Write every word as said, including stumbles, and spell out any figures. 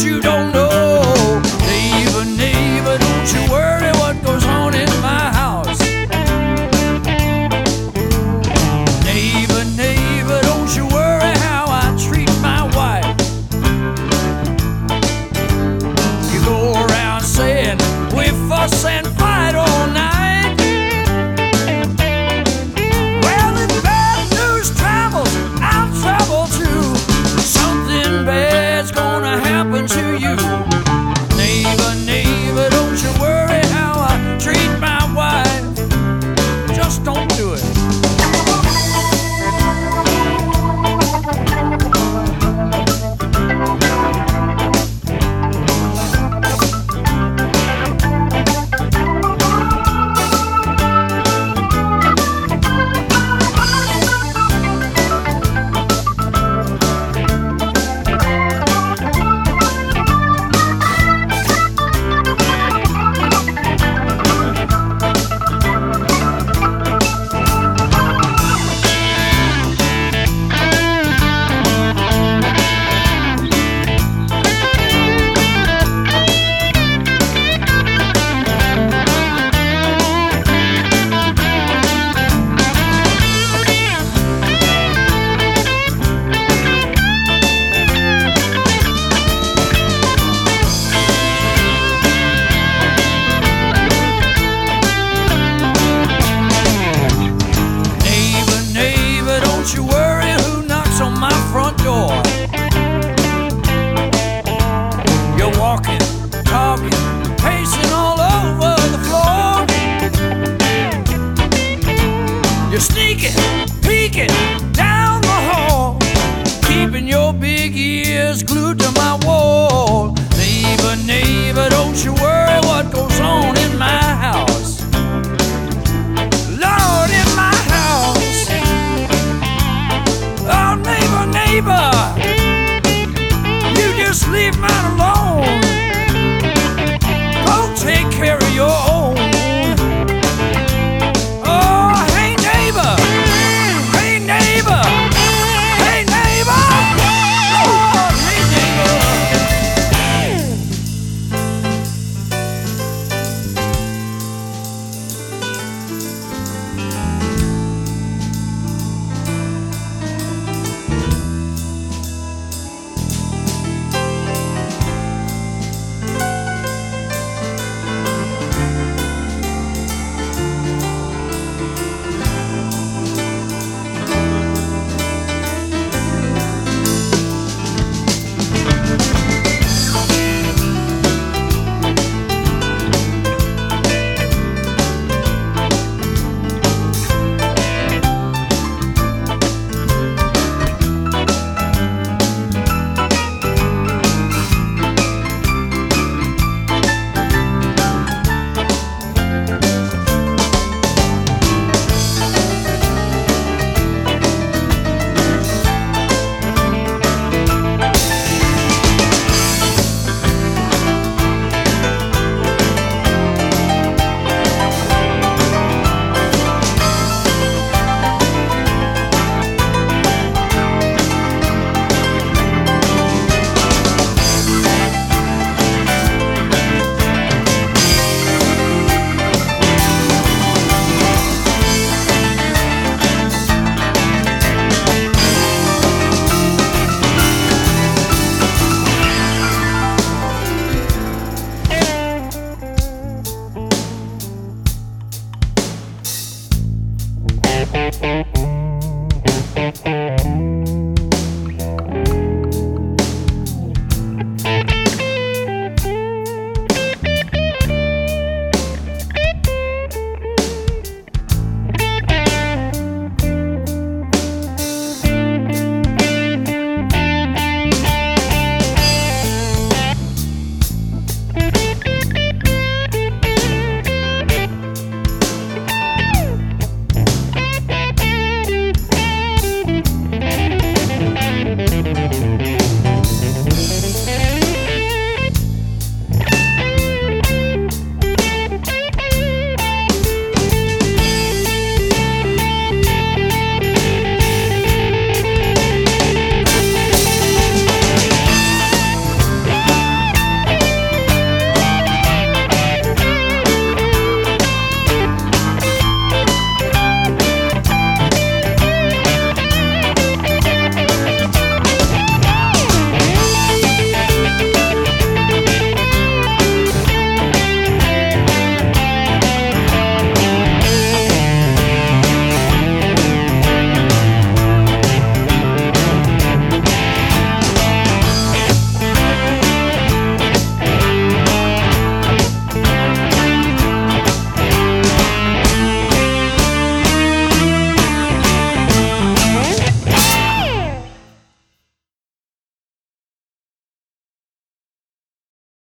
you don't know. Neighbor, neighbor, don't you worry what goes on in my house. Neighbor, neighbor, don't you worry how I treat my wife. You go around saying we fuss and fight all night. Well, if bad news travels, I'll travel too. Something bad's gonna happen to you. Neighbor, neighbor, don't you worry how I treat my wife. Just don't do it. Don't you worry who knocks on my front door. You're walking, talking, pacing all over the floor. You're sneaking, peeking down the hall, keeping your big ears glued to my wall. Neighbor, neighbor, don't you worry what goes on